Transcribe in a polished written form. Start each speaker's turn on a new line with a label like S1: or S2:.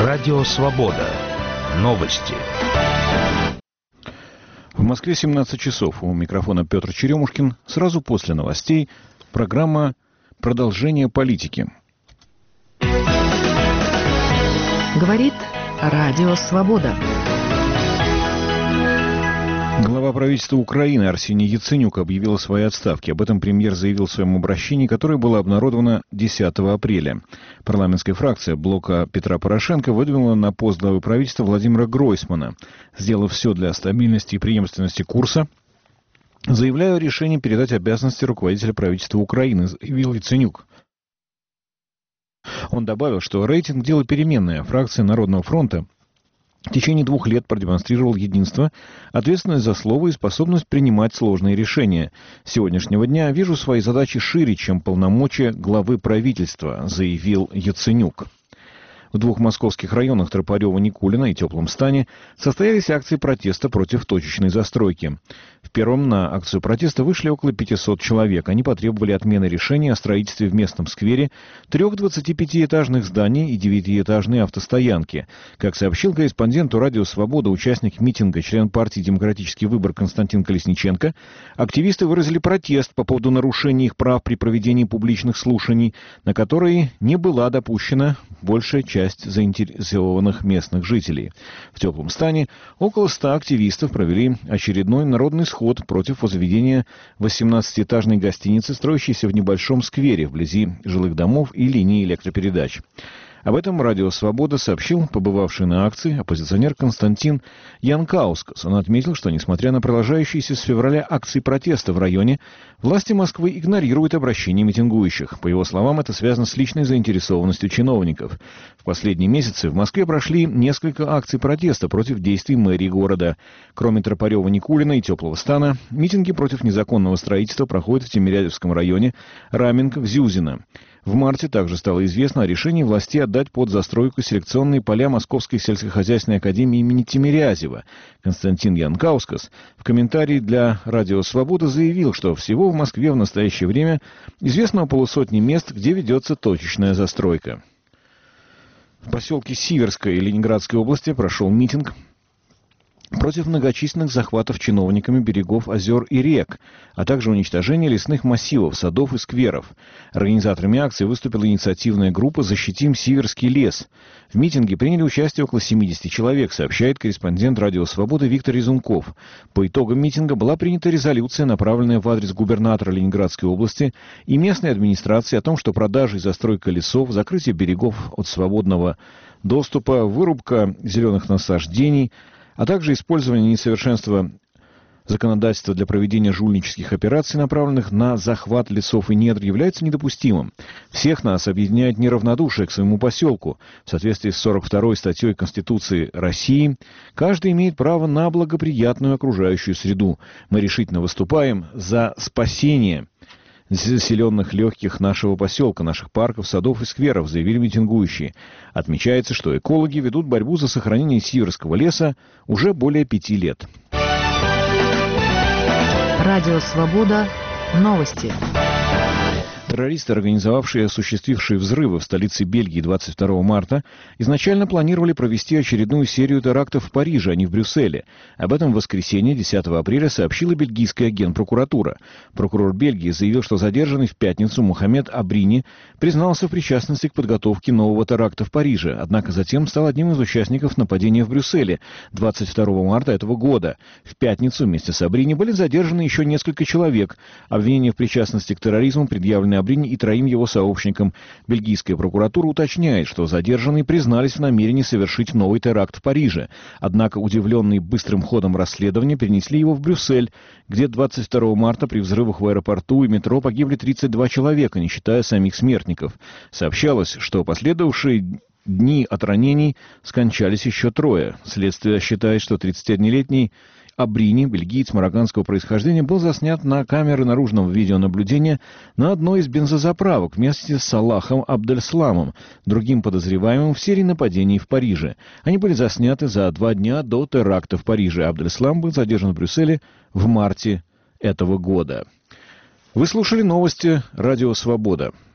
S1: Радио «Свобода». Новости.
S2: В Москве 17 часов. У микрофона Петр Черемушкин. Сразу после новостей программа «Продолжение политики».
S3: Говорит Радио «Свобода».
S2: Глава правительства Украины Арсений Яценюк объявил о своей отставке. Об этом премьер заявил в своем обращении, которое было обнародовано 10 апреля. Парламентская фракция блока Петра Порошенко выдвинула на пост главы правительства Владимира Гройсмана. Сделав все для стабильности и преемственности курса, заявляю о решении передать обязанности руководителя правительства Украины, заявил Яценюк. Он добавил, что рейтинг – дело переменное. Фракция Народного фронта в течение 2 лет продемонстрировал единство, ответственность за слово и способность принимать сложные решения. С сегодняшнего дня вижу свои задачи шире, чем полномочия главы правительства, заявил Яценюк. В 2 московских районах Тропарева, Никулина и Теплом Стане состоялись акции протеста против точечной застройки. В первом на акцию протеста вышли около 500 человек. Они потребовали отмены решения о строительстве в местном сквере 3 25-этажных зданий и 9-этажной автостоянки. Как сообщил корреспонденту Радио «Свобода» участник митинга, член партии «Демократический выбор» Константин Колесниченко, активисты выразили протест по поводу нарушения их прав при проведении публичных слушаний, на которые не была допущена большая часть заинтересованных местных жителей. В Теплом Стане около 100 активистов провели очередной народный сход против возведения 18-этажной гостиницы, строящейся в небольшом сквере вблизи жилых домов и линии электропередач. Об этом Радио «Свобода» сообщил побывавший на акции оппозиционер Константин Янкаускас. Он отметил, что, несмотря на продолжающиеся с февраля акции протеста в районе, власти Москвы игнорируют обращения митингующих. По его словам, это связано с личной заинтересованностью чиновников. В последние месяцы в Москве прошли несколько акций протеста против действий мэрии города. Кроме Тропарева, Никулина и Теплого Стана, митинги против незаконного строительства проходят в Тимирязевском районе, Раменков, Зюзино. В марте также стало известно о решении властей отдать под застройку селекционные поля Московской сельскохозяйственной академии имени Тимирязева. Константин Янкаускас в комментарии для Радио «Свобода» заявил, что всего в Москве в настоящее время известно около 100 мест, где ведется точечная застройка. В поселке Сиверское Ленинградской области прошел митинг против многочисленных захватов чиновниками берегов озер и рек, а также уничтожения лесных массивов, садов и скверов. Организаторами акции выступила инициативная группа «Защитим Сиверский лес». В митинге приняли участие около 70 человек, сообщает корреспондент Радио «Свобода» Виктор Резунков. По итогам митинга была принята резолюция, направленная в адрес губернатора Ленинградской области и местной администрации о том, что продажа и застройка лесов, закрытие берегов от свободного доступа, вырубка зеленых насаждений, а также использование несовершенства законодательства для проведения жульнических операций, направленных на захват лесов и недр, является недопустимым. Всех нас объединяет неравнодушие к своему поселку. В соответствии с 42-й статьей Конституции России, каждый имеет право на благоприятную окружающую среду. Мы решительно выступаем за спасение заселенных легких нашего поселка, наших парков, садов и скверов, заявили митингующие. Отмечается, что экологи ведут борьбу за сохранение Сиверского леса уже более 5 лет.
S3: Радио «Свобода». Новости.
S2: Террористы, организовавшие и осуществившие взрывы в столице Бельгии 22 марта, изначально планировали провести очередную серию терактов в Париже, а не в Брюсселе. Об этом в воскресенье, 10 апреля, сообщила бельгийская генпрокуратура. Прокурор Бельгии заявил, что задержанный в пятницу Мухаммед Абрини признался в причастности к подготовке нового теракта в Париже, однако затем стал одним из участников нападения в Брюсселе 22 марта этого года. В пятницу вместе с Абрини были задержаны еще несколько человек. Обвинения в причастности к терроризму предъявлены Абрини и 3 его сообщникам. Бельгийская прокуратура уточняет, что задержанные признались в намерении совершить новый теракт в Париже. Однако, удивленные быстрым ходом расследования, перенесли его в Брюссель, где 22 марта при взрывах в аэропорту и метро погибли 32 человека, не считая самих смертников. Сообщалось, что последовавшие дни от ранений скончались еще 3. Следствие считает, что 31-летний Абрини, бельгиец марокканского происхождения, был заснят на камеры наружного видеонаблюдения на одной из бензозаправок вместе с Салахом Абдельсламом, другим подозреваемым в серии нападений в Париже. Они были засняты за 2 дня до теракта в Париже. Абдельслам был задержан в Брюсселе в марте этого года. Вы слушали новости «Радио Свобода».